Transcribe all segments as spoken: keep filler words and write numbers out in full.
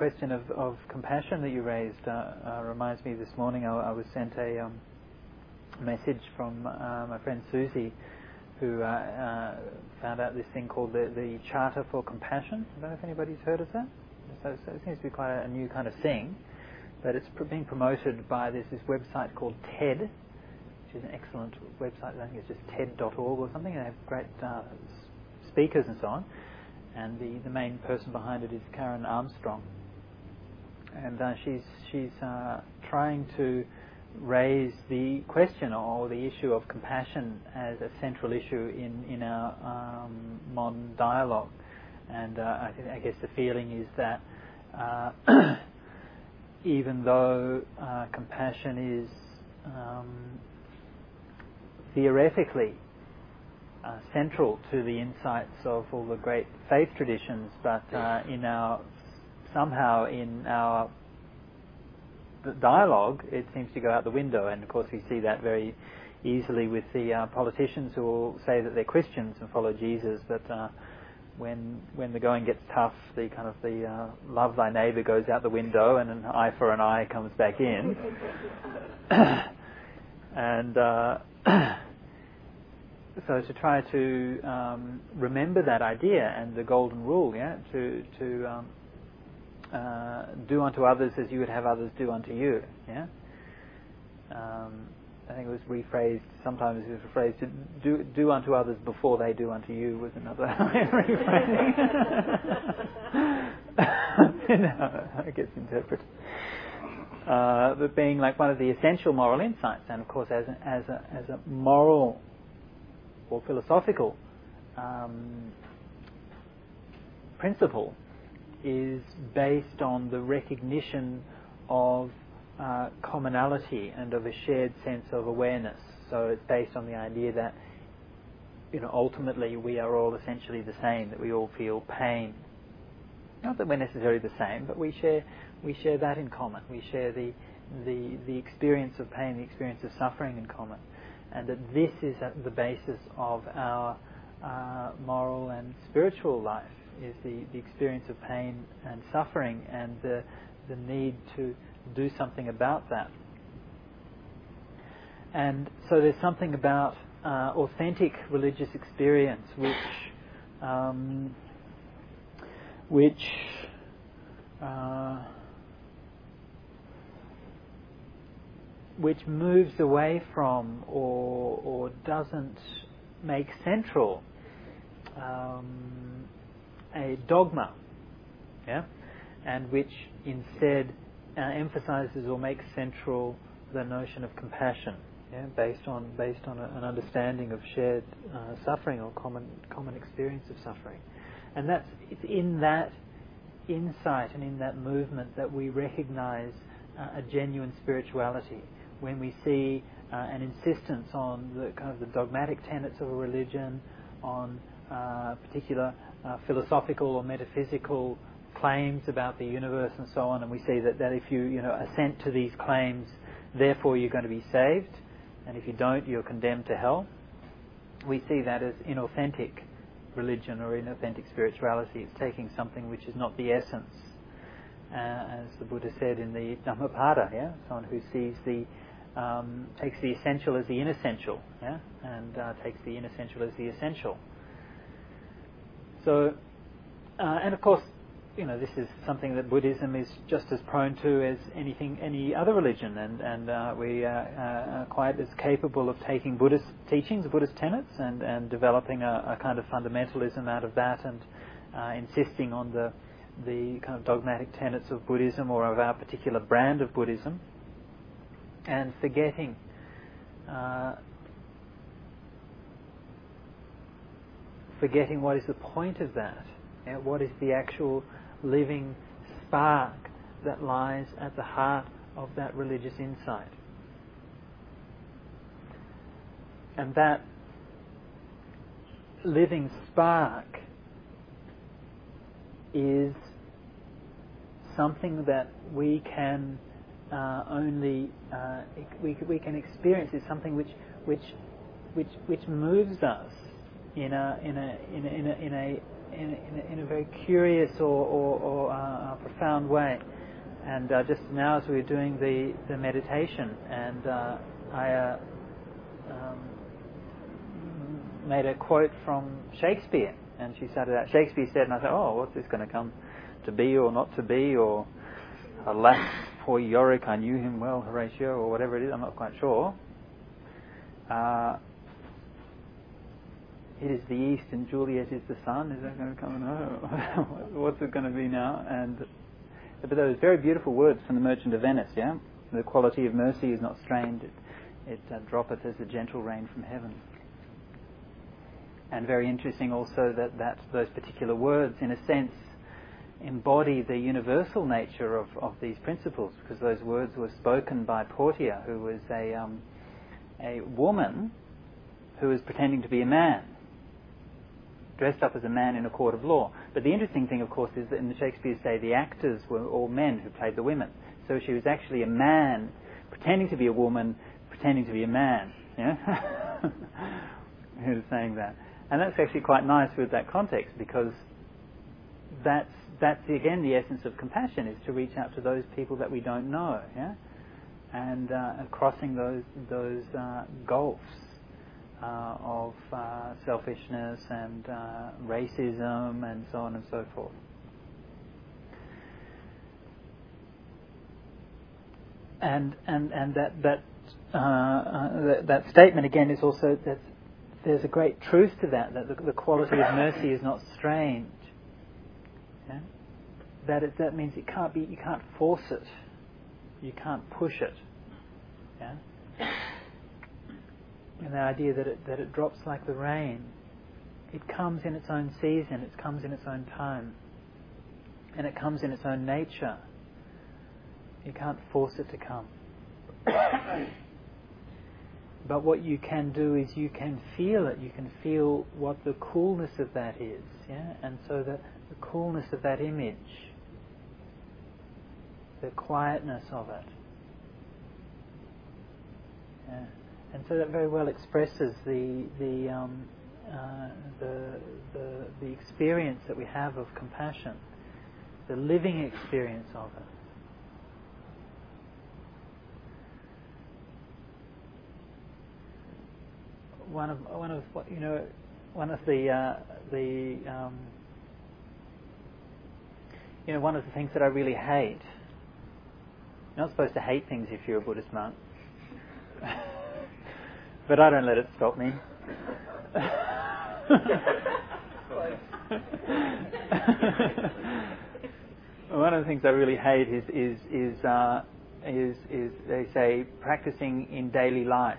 question of, of compassion that you raised uh, uh, reminds me this morning I, I was sent a um, message from uh, my friend Susie, who uh, uh, found out this thing called the, the Charter for Compassion. I don't know if anybody's heard of that. So, so it seems to be quite a, a new kind of thing, but it's pr- being promoted by this, this website called TED, which is an excellent website. I think it's just ted dot org or something, and they have great uh, speakers and so on. And the, the main person behind it is Karen Armstrong, and uh, she's she's uh, trying to raise the question or the issue of compassion as a central issue in in our um, modern dialogue. And uh, I, think, I guess the feeling is that uh, even though uh, compassion is um, theoretically Uh, central to the insights of all the great faith traditions, but uh, in our somehow in our dialogue it seems to go out the window. And of course we see that very easily with the uh, politicians who will say that they're Christians and follow Jesus, but uh, when when the going gets tough, the kind of the uh, love thy neighbour goes out the window, and an eye for an eye comes back in. and uh, So to try to um, remember that idea and the golden rule, yeah, to to um, uh, do unto others as you would have others do unto you, yeah. Um, I think it was rephrased. Sometimes it was rephrased to do do unto others before they do unto you was another rephrasing. you know, I guess interpret. Uh, but being like one of the essential moral insights, and of course as a, as a as a moral or philosophical um, principle, is based on the recognition of uh, commonality and of a shared sense of awareness. So it's based on the idea that, you know, ultimately we are all essentially the same, that we all feel pain. Not that we're necessarily the same, but we share we share that in common. We share the the the experience of pain, the experience of suffering in common. And that this is at the basis of our uh, moral and spiritual life, is the, the experience of pain and suffering, and the, the need to do something about that. And so there's something about uh, authentic religious experience which um, which uh, which moves away from or or doesn't make central um, a dogma, yeah, and which instead uh, emphasizes or makes central the notion of compassion, yeah, based on based on a, an understanding of shared uh, suffering or common common experience of suffering. And that's it's in that insight and in that movement that we recognize uh, a genuine spirituality. When we see uh, an insistence on the kind of the dogmatic tenets of a religion, on uh, particular uh, philosophical or metaphysical claims about the universe and so on, and we see that, that if you you know assent to these claims, therefore you're going to be saved, and if you don't, you're condemned to hell. We see that as inauthentic religion or inauthentic spirituality. It's taking something which is not the essence, uh, as the Buddha said in the Dhammapada, yeah, someone who sees the Um, takes the essential as the inessential, yeah, and uh, takes the inessential as the essential. So, uh, and of course, you know, this is something that Buddhism is just as prone to as anything, any other religion, and and uh, we uh, uh, are quite as capable of taking Buddhist teachings, Buddhist tenets, and and developing a, a kind of fundamentalism out of that, and uh, insisting on the the kind of dogmatic tenets of Buddhism or of our particular brand of Buddhism. And forgetting uh, forgetting what is the point of that, yeah? What is the actual living spark that lies at the heart of that religious insight. And that living spark is something that we can Uh, only uh, we we can experience, is something which which which which moves us in a in a in a in a, in a in, in, a, in a very curious or, or, or uh, profound way. And uh, just now, as we were doing the, the meditation, and uh, I uh, um, made a quote from Shakespeare, and she started out, Shakespeare said, and I thought, oh, what's this going to come to be or not to be, or alas, poor Yorick, I knew him well, Horatio, or whatever it is, I'm not quite sure. Uh, it is the east and Juliet is the sun. Is that going to come? No. What's it going to be now? And but those very beautiful words from the Merchant of Venice, yeah? The quality of mercy is not strained, it, it uh, droppeth as a gentle rain from heaven. And very interesting also that, that those particular words, in a sense, embody the universal nature of, of these principles, because those words were spoken by Portia, who was a um, a woman who was pretending to be a man, dressed up as a man in a court of law. But the interesting thing, of course, is that in the Shakespeare's day, the actors were all men who played the women. So she was actually a man pretending to be a woman, pretending to be a man. Yeah, who was saying that? And that's actually quite nice with that context, because that's that's again the essence of compassion, is to reach out to those people that we don't know. Yeah, and uh, crossing those those uh, gulfs. Uh, of uh, selfishness and uh, racism and so on and so forth. And and and that that uh, uh, that, that statement again is also that there's a great truth to that, that the, the quality of mercy is not strained. Yeah? That it, that means it can't be, you can't force it, you can't push it. Yeah. And the idea that it, that it drops like the rain, it comes in its own season, it comes in its own time, and it comes in its own nature. You can't force it to come. But what you can do is you can feel it, you can feel what the coolness of that is, yeah? And so the, the coolness of that image, the quietness of it. Yeah. And so that very well expresses the the, um, uh, the the the experience that we have of compassion, the living experience of it. One of one of you know one of the uh, the um, you know one of the things that I really hate. You're not supposed to hate things if you're a Buddhist monk. But I don't let it stop me. One of the things I really hate is is is, uh, is is they say practicing in daily life.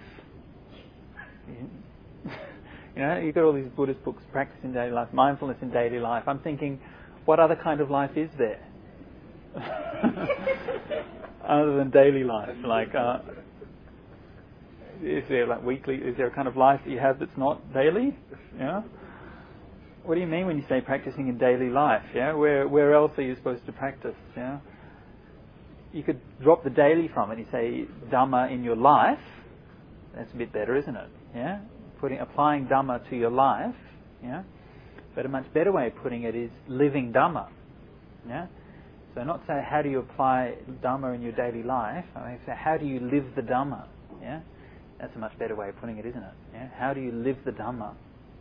You know, you've got all these Buddhist books, practice in daily life, mindfulness in daily life. I'm thinking, what other kind of life is there other than daily life? Like. Uh, Is there like weekly? Is there a kind of life that you have that's not daily? Yeah. What do you mean when you say practicing in daily life? Yeah. Where where else are you supposed to practice? Yeah. You could drop the daily from it. You say Dhamma in your life. That's a bit better, isn't it? Yeah. Putting applying Dhamma to your life. Yeah. But a much better way of putting it is living Dhamma. Yeah. So not say how do you apply Dhamma in your daily life. I mean, say how do you live the Dhamma? Yeah. That's a much better way of putting it, isn't it? Yeah? How do you live the Dhamma?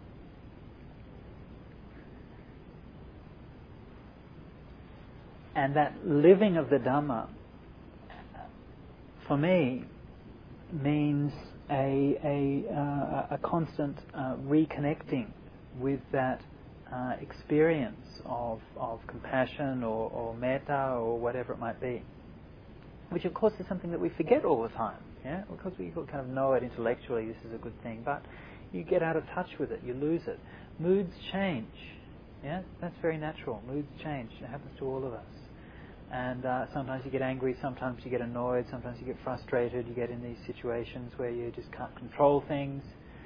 And that living of the Dhamma, for me, means a a, uh, a constant uh, reconnecting with that uh, experience of of compassion or, or metta or whatever it might be, which of course is something that we forget all the time. Yeah, because we kind of know it intellectually, this is a good thing, but you get out of touch with it, you lose it. Moods change. Yeah, that's very natural. Moods change. It happens to all of us. And uh, sometimes you get angry, sometimes you get annoyed, sometimes you get frustrated. You get in these situations where you just can't control things.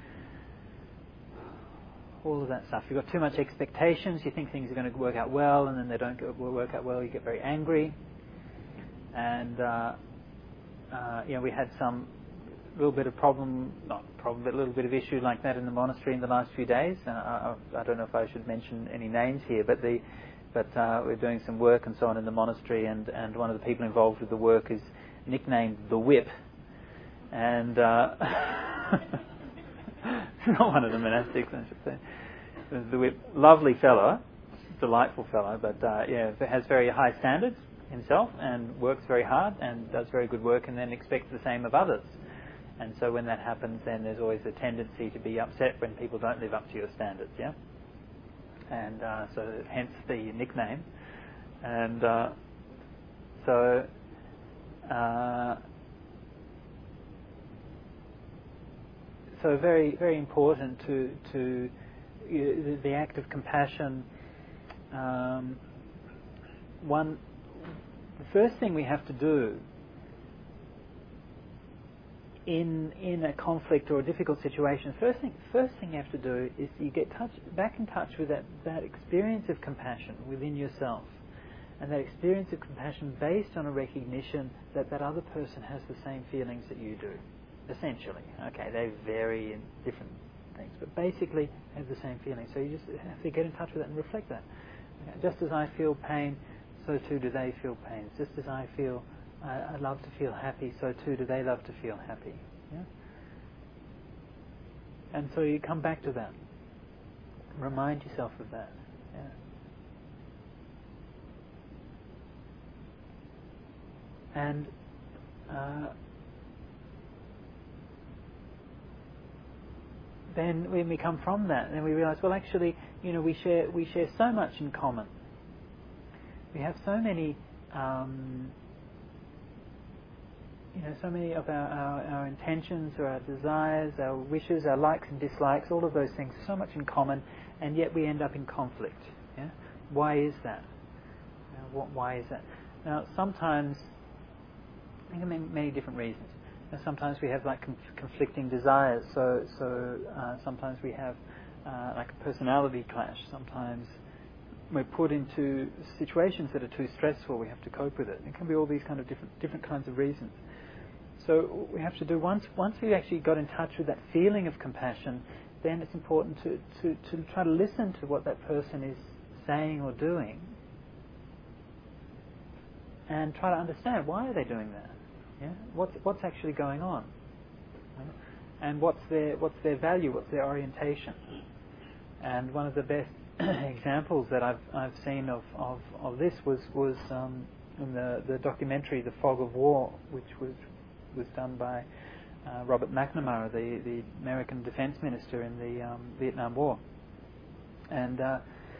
All of that stuff. You've got too much expectations. You think things are going to work out well, and then they don't go, work out well. You get very angry. And uh, uh, you know, we had some little bit of problem, not problem, but a little bit of issue like that in the monastery in the last few days. Uh, I, I don't know if I should mention any names here, but the but uh, we're doing some work and so on in the monastery, and, and one of the people involved with the work is nicknamed the Whip, and uh, not one of the monastics, I should say. The Whip, lovely fellow, delightful fellow, but uh, yeah, has very high standards himself and works very hard and does very good work, and then expects the same of others. And so when that happens, then there's always a tendency to be upset when people don't live up to your standards, yeah? And uh, so hence the nickname. And uh, so uh, so very, very important to to uh, the act of compassion. Um, one, the first thing we have to do in in a conflict or a difficult situation, first thing first thing you have to do is you get touch, back in touch with that, that experience of compassion within yourself, and that experience of compassion based on a recognition that that other person has the same feelings that you do, essentially. Okay, they vary in different things, but basically have the same feelings. So you just have to get in touch with that and reflect that. Okay, just as I feel pain, so too do they feel pain. Just as I feel I, I love to feel happy, so too do they love to feel happy. Yeah? And so you come back to that. Remind yourself of that. Yeah? And uh, then when we come from that, then we realize, well, actually, you know, we share we share so much in common. We have so many. Um, You know, so many of our, our, our intentions or our desires, our wishes, our likes and dislikes, all of those things, so much in common, and yet we end up in conflict. Yeah? Why is that? You know, what, why is that? Now, sometimes, I think there are many different reasons. And sometimes we have like conf- conflicting desires. So, so uh, sometimes we have uh, like a personality clash. Sometimes we're put into situations that are too stressful. We have to cope with it. It can be all these kind of different different kinds of reasons. So what we have to do, once once we actually got in touch with that feeling of compassion, then it's important to, to, to try to listen to what that person is saying or doing, and try to understand, why are they doing that? Yeah? What's what's actually going on? Yeah? And what's their what's their value? What's their orientation? And one of the best examples that I've I've seen of, of, of this was was um, in the, the documentary The Fog of War, which was was done by uh, Robert McNamara, the, the American defense minister in the um, Vietnam War. And uh,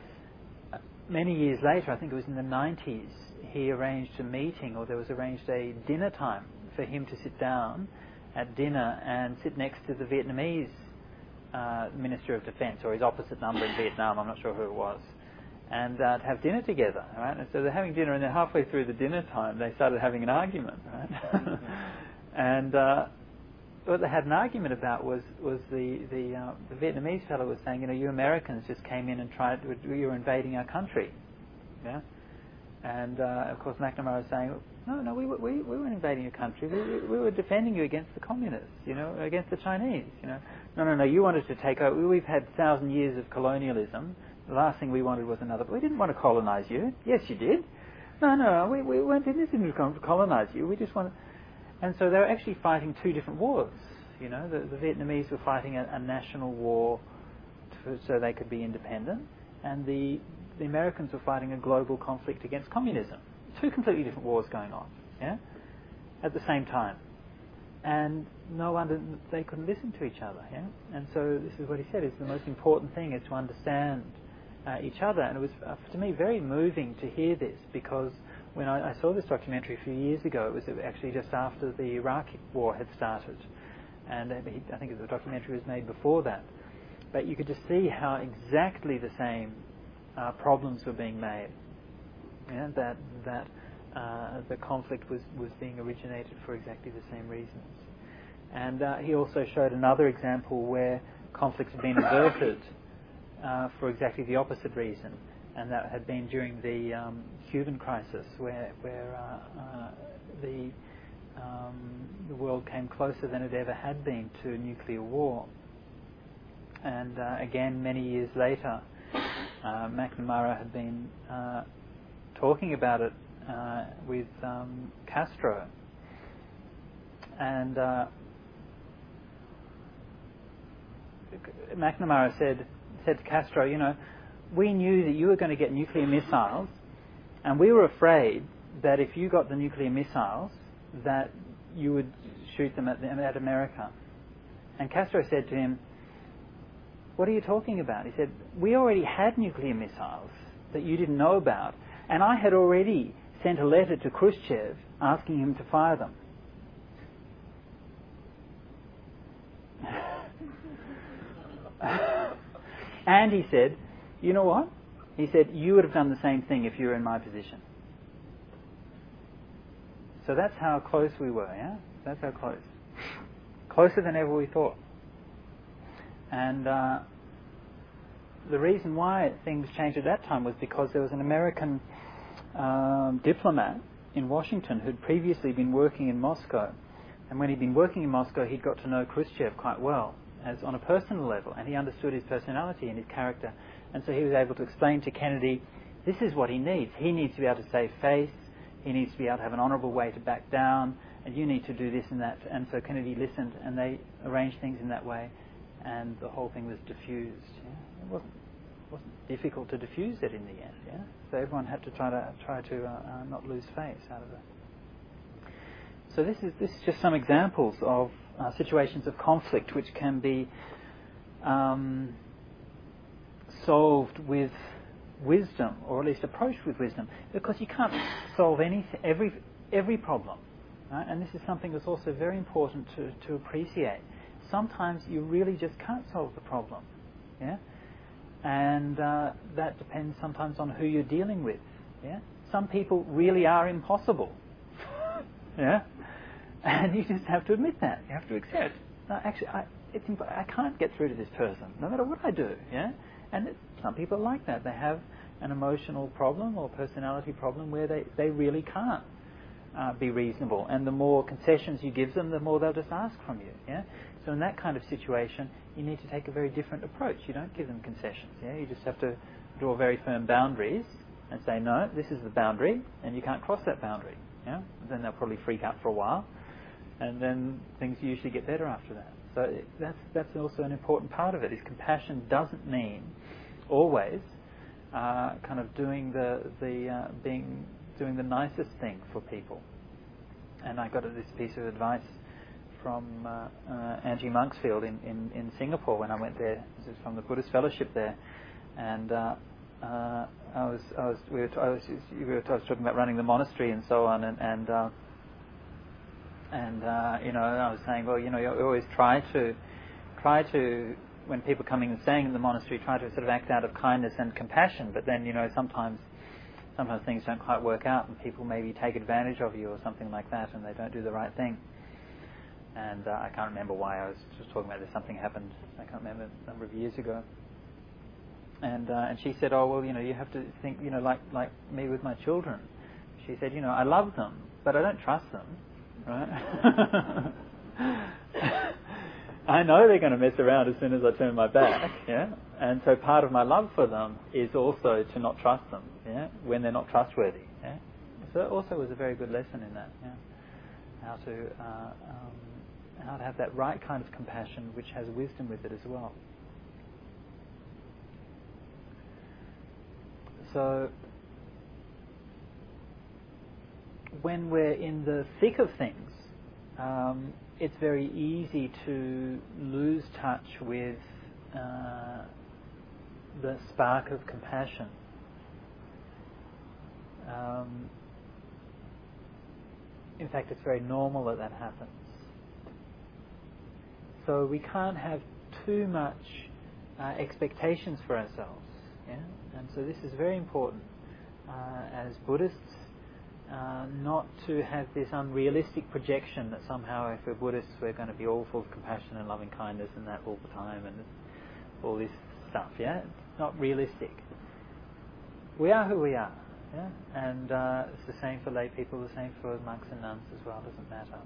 many years later, I think it was in the nineties, he arranged a meeting, or there was arranged a dinner time for him to sit down at dinner and sit next to the Vietnamese uh, Minister of Defense, or his opposite number in Vietnam, I'm not sure who it was, and uh, to have dinner together, right? And so they're having dinner, and then halfway through the dinner time, they started having an argument, right? And uh, what they had an argument about was was the the, uh, the Vietnamese fellow was saying, you know, you Americans just came in and tried, you were invading our country, yeah. And uh, of course McNamara was saying, no, no, we were, we we weren't invading your country. We, we we were defending you against the communists, you know, against the Chinese, you know. No, no, no, you wanted to take over. We've had thousand years of colonialism. The last thing we wanted was another. We didn't want to colonize you. Yes, you did. No, no, we we weren't in this to colonize you. We just wanted. And so they were actually fighting two different wars. You know, the, the Vietnamese were fighting a, a national war to, so they could be independent, and the the Americans were fighting a global conflict against communism. Two completely different wars going on, yeah, at the same time. And no wonder they couldn't listen to each other, yeah. And so this is what he said: is the most important thing is to understand uh, each other. And it was uh, to me very moving to hear this, because when I, I saw this documentary a few years ago, it was actually just after the Iraq War had started, and I think the documentary was made before that. But you could just see how exactly the same uh, problems were being made. Yeah, that that uh, the conflict was, was being originated for exactly the same reasons. And uh, he also showed another example where conflicts had been averted uh, for exactly the opposite reason, and that had been during the um, Cuban crisis, where where uh, uh, the um, the world came closer than it ever had been to nuclear war. And uh, again, many years later, uh, McNamara had been uh, talking about it uh, with um, Castro. And uh, McNamara said, said to Castro, you know, we knew that you were going to get nuclear missiles, and we were afraid that if you got the nuclear missiles, that you would shoot them at, the, at America. And Castro said to him, what are you talking about? He said, we already had nuclear missiles that you didn't know about, and I had already sent a letter to Khrushchev asking him to fire them. And he said, you know what? He said, you would have done the same thing if you were in my position. So that's how close we were, yeah? That's how close. Closer than ever we thought. And uh, the reason why things changed at that time was because there was an American um, diplomat in Washington who'd previously been working in Moscow. And when he'd been working in Moscow, he'd got to know Khrushchev quite well, as on a personal level, and he understood his personality and his character. And so he was able to explain to Kennedy, this is what he needs. He needs to be able to save face. He needs to be able to have an honourable way to back down. And you need to do this and that. And so Kennedy listened, and they arranged things in that way. And the whole thing was diffused. Yeah? It wasn't, wasn't difficult to diffuse it in the end. Yeah? So everyone had to try to try to uh, uh, not lose face out of it. So this is this is just some examples of uh, situations of conflict which can be um, solved with wisdom, or at least approached with wisdom, because you can't solve any every every problem. Right? And this is something that's also very important to, to appreciate. Sometimes you really just can't solve the problem, yeah, and uh, that depends sometimes on who you're dealing with. Yeah, some people really are impossible. Yeah. And you just have to admit that. You have to accept. No, actually, I, it's imp- I can't get through to this person, no matter what I do. Yeah, and it, some people are like that. They have an emotional problem or personality problem where they, they really can't uh, be reasonable. And the more concessions you give them, the more they'll just ask from you. Yeah. So in that kind of situation, you need to take a very different approach. You don't give them concessions. Yeah. You just have to draw very firm boundaries and say, no, this is the boundary, and you can't cross that boundary. Yeah. Then they'll probably freak out for a while. And then things usually get better after that. So that's that's also an important part of it. Is compassion doesn't mean always uh, kind of doing the the uh, being doing the nicest thing for people. And I got this piece of advice from uh, uh, Angie Monksfield in, in, in Singapore when I went there. This is from the Buddhist Fellowship there, and uh, uh, I was I was we were t- I was we were t- I was talking about running the monastery and so on, and. and uh, And, uh, you know, I was saying, well, you know, you always try to, try to, when people are coming and staying in the monastery, try to sort of act out of kindness and compassion. But then, you know, sometimes, sometimes things don't quite work out, and people maybe take advantage of you or something like that, and they don't do the right thing. And uh, I can't remember why. I was just talking about this. Something happened. I can't remember a number of years ago. And uh, and she said, oh well, you know, you have to think, you know, like like me with my children. She said, you know, I love them, but I don't trust them. Right? I know they're going to mess around as soon as I turn my back, yeah. And so part of my love for them is also to not trust them, yeah, when they're not trustworthy, yeah. So it also was a very good lesson in that, yeah. How to uh, um, how to have that right kind of compassion, which has wisdom with it as well. So when we're in the thick of things, um, it's very easy to lose touch with uh, the spark of compassion. Um, in fact, it's very normal that that happens. So we can't have too much uh, expectations for ourselves. Yeah? And so this is very important uh, as Buddhists. Uh, not to have this unrealistic projection that somehow if we're Buddhists we're going to be all full of compassion and loving kindness and that all the time and all this stuff, yeah? It's not realistic. We are who we are. Yeah? And uh, it's the same for lay people, the same for monks and nuns as well, doesn't matter.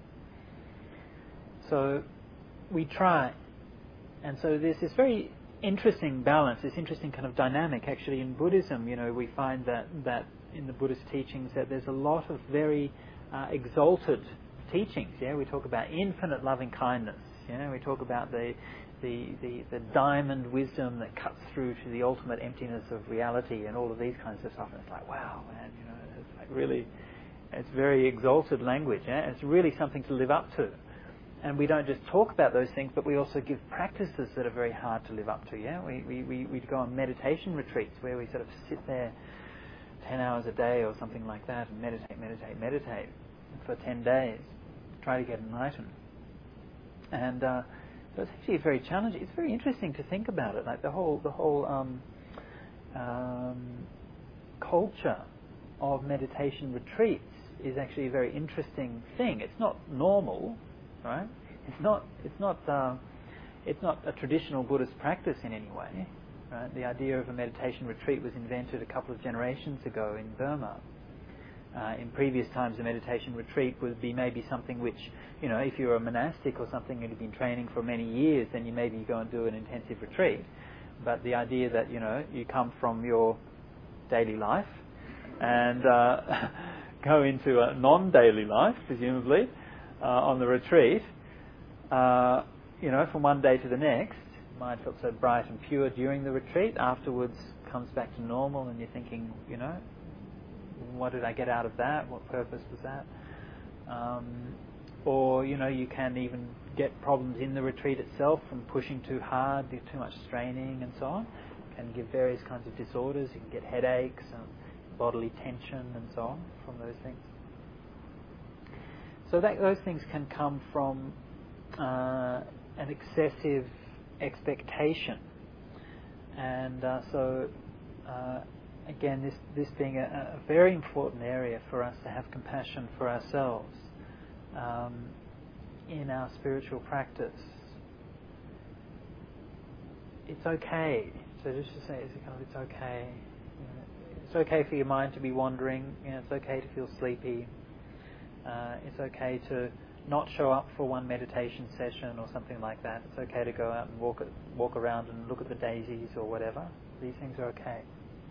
So we try. And so there's this very interesting balance, this interesting kind of dynamic. Actually in Buddhism, you know, we find that, that in the Buddhist teachings that there's a lot of very uh, exalted teachings. Yeah, we talk about infinite loving kindness. You know, we talk about the The, the, the diamond wisdom that cuts through to the ultimate emptiness of reality and all of these kinds of stuff. And it's like, wow, man, you know, it's like really, it's very exalted language. Yeah? It's really something to live up to. And we don't just talk about those things, but we also give practices that are very hard to live up to. Yeah, we we we we go on meditation retreats where we sort of sit there ten hours a day or something like that and meditate, meditate, meditate for ten days, try to get enlightened. And uh, so it's actually very challenging. It's very interesting to think about it. Like the whole the whole um, um, culture of meditation retreats is actually a very interesting thing. It's not normal, right? It's not it's not uh, it's not a traditional Buddhist practice in any way, right? The idea of a meditation retreat was invented a couple of generations ago in Burma. Uh, in previous times, a meditation retreat would be maybe something which, you know, if you're a monastic or something and you've been training for many years, then you maybe go and do an intensive retreat. But the idea that, you know, you come from your daily life and uh, go into a non-daily life, presumably, uh, on the retreat, uh, you know, from one day to the next, mind felt so bright and pure during the retreat, afterwards comes back to normal and you're thinking, you know, what did I get out of that? What purpose was that? Um, or, you know, you can even get problems in the retreat itself from pushing too hard, too much straining and so on. It can give various kinds of disorders. You can get headaches, and bodily tension and so on from those things. So that those things can come from uh, an excessive expectation. And uh, so... Uh, Again, this, this being a, a very important area for us to have compassion for ourselves um, in our spiritual practice. It's okay. So just to say, it's, kind of, it's okay. You know, it's okay for your mind to be wandering. You know, it's okay to feel sleepy. Uh, it's okay to not show up for one meditation session or something like that. It's okay to go out and walk walk around and look at the daisies or whatever. These things are okay.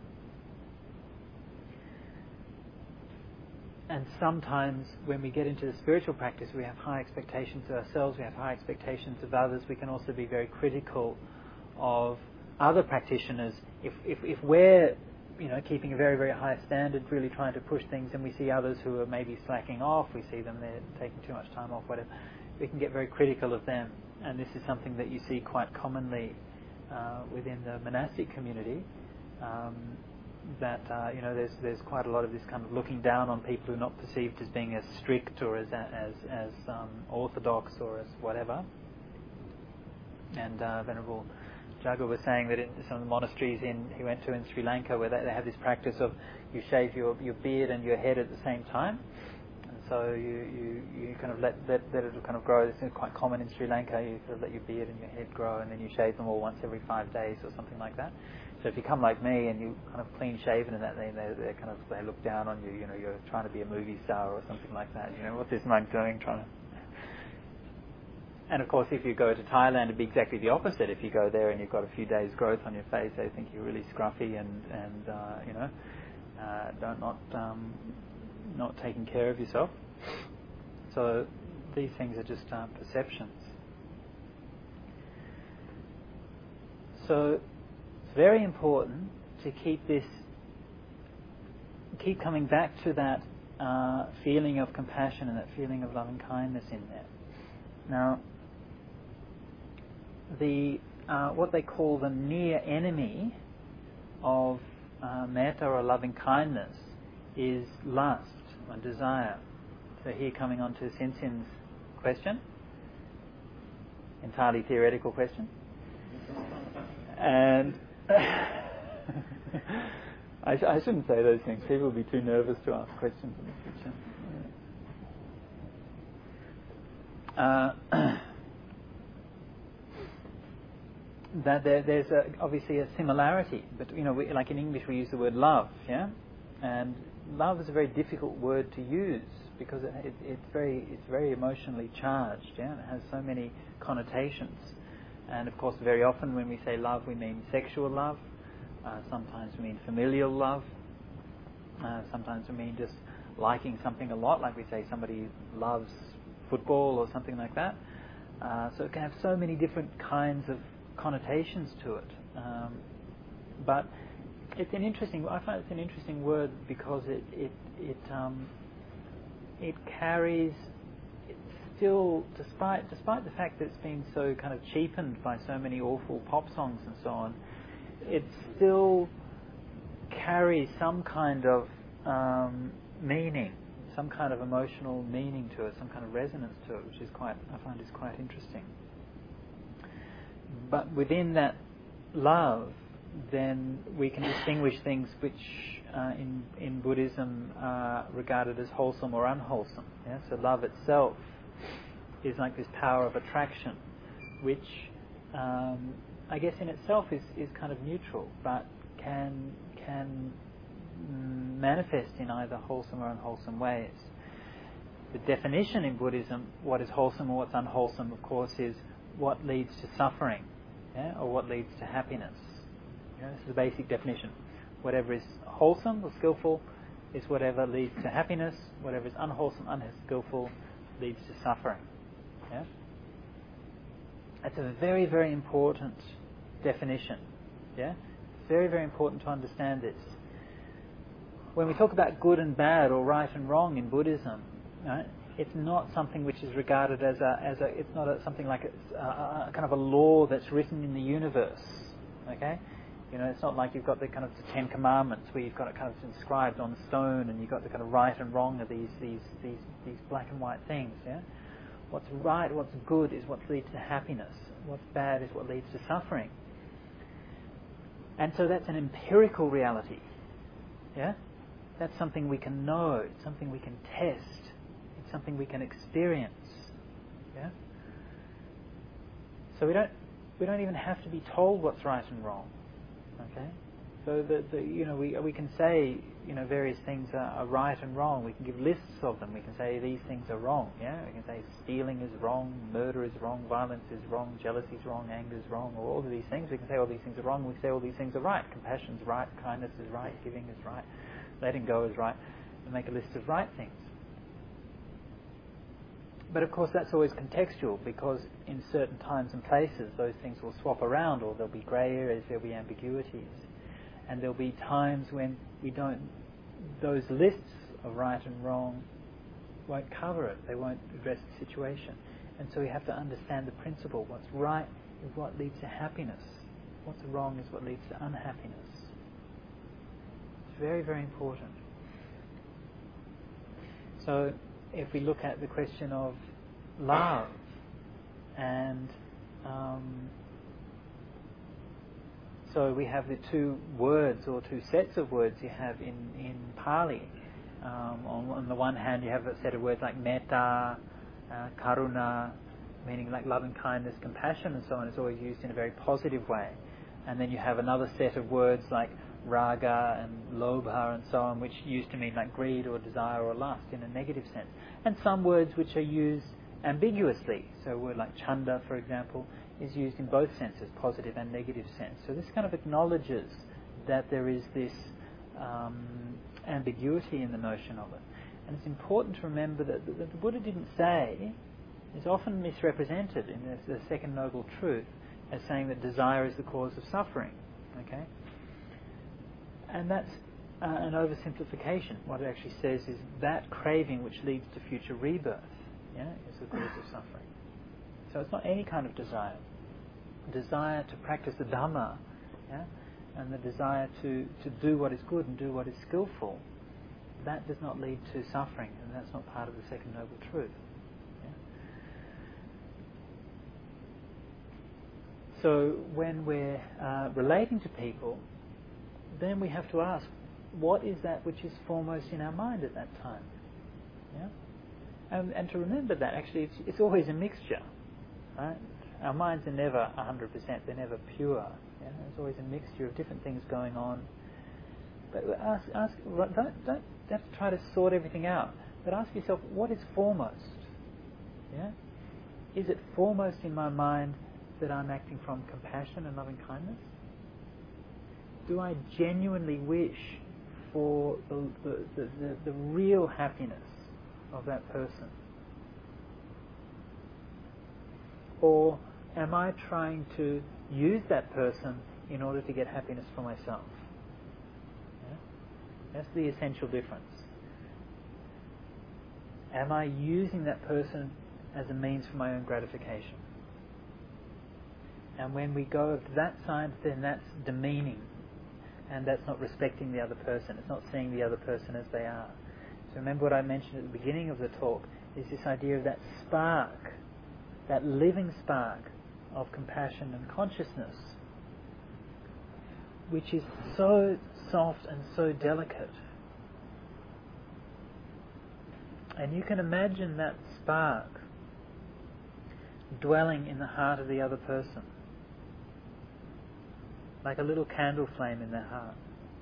And sometimes when we get into the spiritual practice, we have high expectations of ourselves, we have high expectations of others. We can also be very critical of other practitioners. If, if, if we're, you know, keeping a very, very high standard, really trying to push things, and we see others who are maybe slacking off, we see them, they're taking too much time off, whatever, we can get very critical of them. And this is something that you see quite commonly uh, within the monastic community. Um, that uh, you know, there's there's quite a lot of this kind of looking down on people who are not perceived as being as strict or as as as um, orthodox or as whatever. And uh, Venerable Jagga was saying that in some of the monasteries in he went to in Sri Lanka, where they, they have this practice of you shave your, your beard and your head at the same time, and so you, you, you kind of let, let let it kind of grow. This is quite common in Sri Lanka. You sort of let your beard and your head grow, and then you shave them all once every five days or something like that. So if you come like me and you kind of clean shaven and that, they they they kind of they look down on you. You know, you're trying to be a movie star or something like that. You know, what's this monk doing? Trying to. And of course, if you go to Thailand, it'd be exactly the opposite. If you go there and you've got a few days' growth on your face, they think you're really scruffy and and uh, you know, uh, don't not um, not taking care of yourself. So these things are just uh, perceptions. So it's very important to keep this, keep coming back to that uh, feeling of compassion and that feeling of loving kindness in there. Now, the uh, what they call the near enemy of uh, metta or loving kindness is lust or desire. So here, coming on to Sinsin's question, entirely theoretical question, and I, sh- I shouldn't say those things. People will be too nervous to ask questions in the future. Uh, that there, there's a, obviously a similarity, but you know, we, like in English we use the word love, yeah, and love is a very difficult word to use because it, it, it's very it's very emotionally charged. Yeah, it has so many connotations, and of course, very often when we say love, we mean sexual love. Uh, sometimes we mean familial love. Uh, sometimes we mean just liking something a lot, like we say somebody loves football or something like that. Uh, so it can have so many different kinds of connotations to it. Um, but it's an interesting. I find it's an interesting word because it it it um, it carries. It's still, despite despite the fact that it's been so kind of cheapened by so many awful pop songs and so on, it still carries some kind of um, meaning, some kind of emotional meaning to it, some kind of resonance to it, which is quite I find is quite interesting. But within that love, then we can distinguish things which uh, in in Buddhism are regarded as wholesome or unwholesome. Yeah? So love itself is like this power of attraction, which um, I guess in itself is, is kind of neutral, but can can manifest in either wholesome or unwholesome ways. The definition in Buddhism, what is wholesome or what's unwholesome, of course, is what leads to suffering, yeah? Or what leads to happiness. You know, this is the basic definition. Whatever is wholesome or skillful is whatever leads to happiness. Whatever is unwholesome, unskillful, leads to suffering. Yeah? That's a very, very important definition. Yeah? Very, very important to understand this. When we talk about good and bad or right and wrong in Buddhism, right, it's not something which is regarded as a as a. It's not a, something like a, a, a kind of a law that's written in the universe. Okay, you know, it's not like you've got the kind of the Ten Commandments where you've got it kind of inscribed on stone, and you've got the kind of right and wrong of these these these these black and white things. Yeah, what's right, what's good is what leads to happiness. What's bad is what leads to suffering. And so that's an empirical reality. Yeah. That's something we can know, it's something we can test, it's something we can experience. Yeah? So we don't we don't even have to be told what's right and wrong. Okay? So the, the you know we we can say, you know, various things are, are right and wrong. We can give lists of them. We can say these things are wrong. Yeah? We can say stealing is wrong, murder is wrong, violence is wrong, jealousy is wrong, anger is wrong, or all of these things. We can say all these things are wrong. We say all these things are right. Compassion is right, kindness is right, giving is right. Letting go is right, and make a list of right things. But of course that's always contextual, because in certain times and places those things will swap around, or there'll be grey areas, there'll be ambiguities. And there'll be times when we don't, those lists of right and wrong won't cover it, they won't address the situation. And so we have to understand the principle. What's right is what leads to happiness. What's wrong is what leads to unhappiness. Very, very important. So if we look at the question of love, and um, so we have the two words or two sets of words you have in, in Pali. Um, on, on the one hand you have a set of words like metta, uh, karuna, meaning like love and kindness, compassion and so on. It's always used in a very positive way. And then you have another set of words like raga and lobha and so on, which used to mean like greed or desire or lust in a negative sense. And some words which are used ambiguously. So a word like chanda, for example, is used in both senses, positive and negative sense. So this kind of acknowledges that there is this um, ambiguity in the notion of it. And it's important to remember that the, the Buddha didn't say, is often misrepresented in the, the Second Noble Truth as saying that desire is the cause of suffering. Okay? And that's uh, an oversimplification. What it actually says is that craving which leads to future rebirth, yeah, is the cause of suffering. So it's not any kind of desire. Desire to practice the Dhamma, yeah, and the desire to, to do what is good and do what is skillful, that does not lead to suffering, and that's not part of the Second Noble Truth. Yeah? So when we're uh, relating to people, then we have to ask, what is that which is foremost in our mind at that time? Yeah? And, and to remember that actually it's, it's always a mixture. Right? Our minds are never one hundred percent, they're never pure. Yeah? There's always a mixture of different things going on. But ask, ask don't, don't have to try to sort everything out. But ask yourself, what is foremost? Yeah? Is it foremost in my mind that I'm acting from compassion and loving kindness? Do I genuinely wish for the, the, the, the, the real happiness of that person? Or am I trying to use that person in order to get happiness for myself? Yeah? That's the essential difference. Am I using that person as a means for my own gratification? And when we go to that side, then that's demeaning, and that's not respecting the other person. It's not seeing the other person as they are. So remember what I mentioned at the beginning of the talk, is this idea of that spark, that living spark of compassion and consciousness, which is so soft and so delicate. And you can imagine that spark dwelling in the heart of the other person, like a little candle flame in their heart.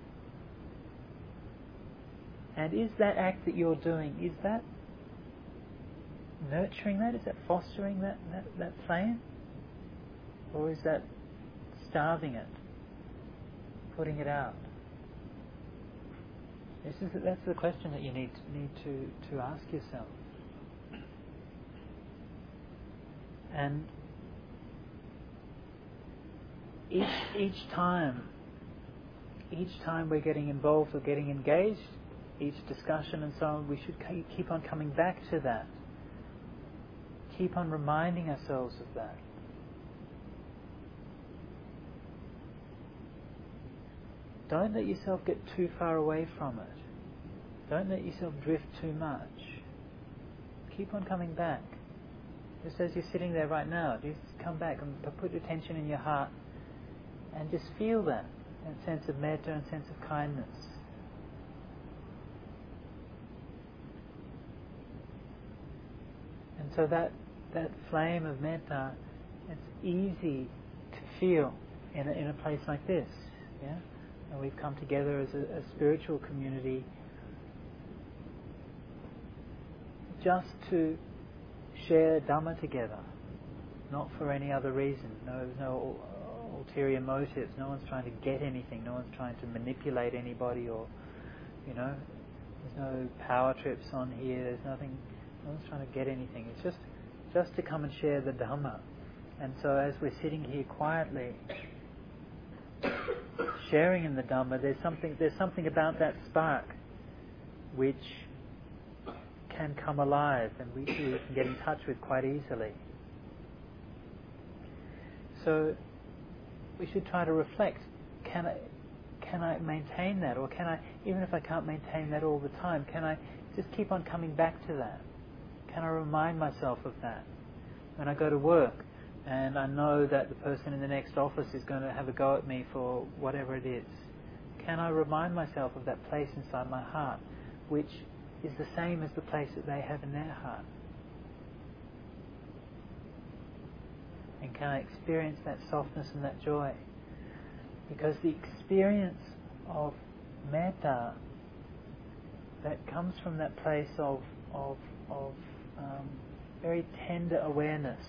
And is that act that you're doing, is that nurturing that? Is that fostering that, that, that flame? Or is that starving it, putting it out? This is that's the question that you need to, need to, to ask yourself. And each each time, each time we're getting involved or getting engaged, each discussion and so on, we should keep on coming back to that. Keep on reminding ourselves of that. Don't let yourself get too far away from it. Don't let yourself drift too much. Keep on coming back. Just as you're sitting there right now, just come back and put your attention in your heart and just feel that, that sense of metta and sense of kindness. And so that that flame of metta, it's easy to feel in a, in a place like this. Yeah? And we've come together as a, a spiritual community just to share Dhamma together, not for any other reason. No, no ulterior motives. No one's trying to get anything. No one's trying to manipulate anybody, or, you know, there's no power trips on here. There's nothing. No one's trying to get anything. It's just, just to come and share the Dhamma. And so, as we're sitting here quietly, sharing in the Dhamma, there's something. There's something about that spark which can come alive, and we, we can get in touch with quite easily. So we should try to reflect, can I can I maintain that, or can I, even if I can't maintain that all the time, can I just keep on coming back to that? Can I remind myself of that? When I go to work and I know that the person in the next office is going to have a go at me for whatever it is, can I remind myself of that place inside my heart which is the same as the place that they have in their heart? And can I experience that softness and that joy? Because the experience of metta that comes from that place of of, of um, very tender awareness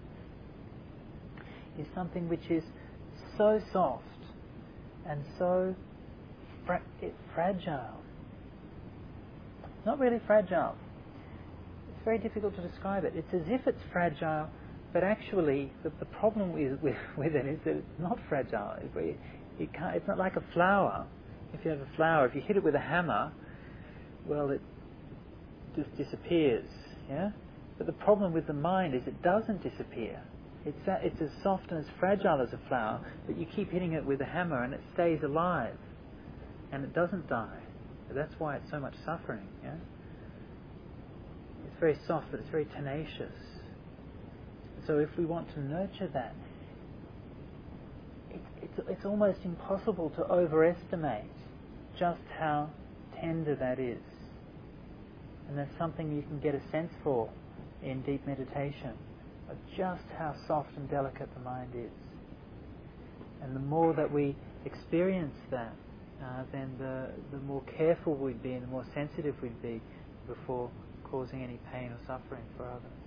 is something which is so soft and so fra- fragile. Not really fragile. It's very difficult to describe it. It's as if it's fragile, but actually the, the problem with, with, with it is that it's not fragile. It, it can't, it's not like a flower. If you have a flower, if you hit it with a hammer, well, it just disappears. Yeah. But the problem with the mind is it doesn't disappear. It's that, it's as soft and as fragile as a flower, but you keep hitting it with a hammer and it stays alive, and it doesn't die. That's why it's so much suffering. Yeah. It's very soft, but it's very tenacious. So if we want to nurture that, it, it's, it's almost impossible to overestimate just how tender that is. And that's something you can get a sense for in deep meditation, of just how soft and delicate the mind is. And the more that we experience that, uh, then the, the more careful we'd be and the more sensitive we'd be before causing any pain or suffering for others.